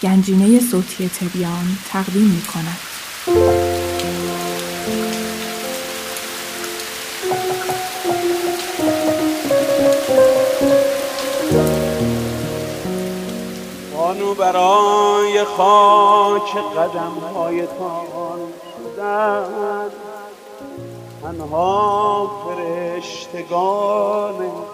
گنجینه صوتی تبیان تقدیم می‌کند. بانو برای خاک قدم‌هایتان خودند، تنها فرشتگان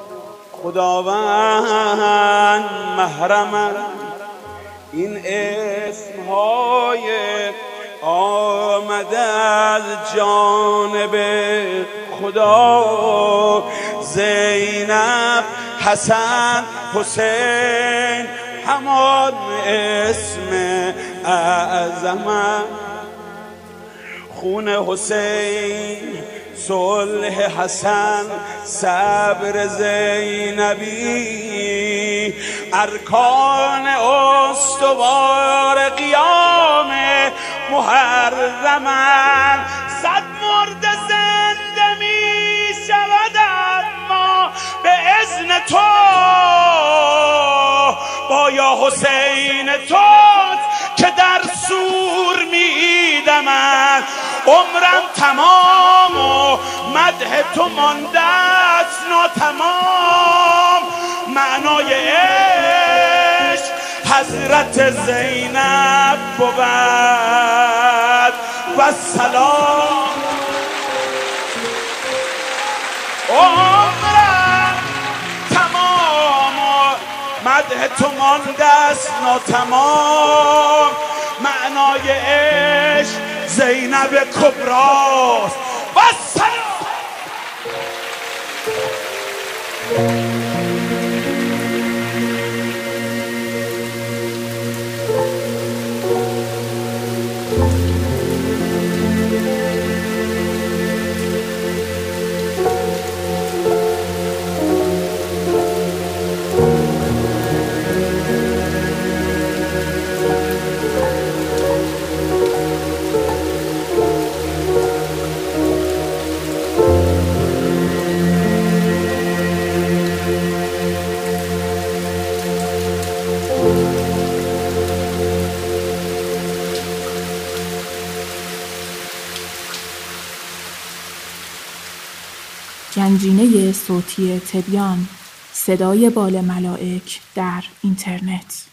خداوند محرمند. این اسم‌های آمده از جانب خدا، زینب، حسن، حسین، همان اسم اعظمم. خون حسین، صلح حسن، صبر زینبی، ارکان استوار قیام محرمن. صد مرد زنده می شود اما به اذن تو، با یا حسین توست که در سور میدمد. عمرم تمام و مدح تو مانده است ناتمام. معنای عشق حضرت زینب بود و سلام. عمرم تمام و مدح تو مانده است ناتمام. معنای عشق زینب کبراست و سلام. گنجینه صوتی تبیان، صدای بال ملائک در اینترنت.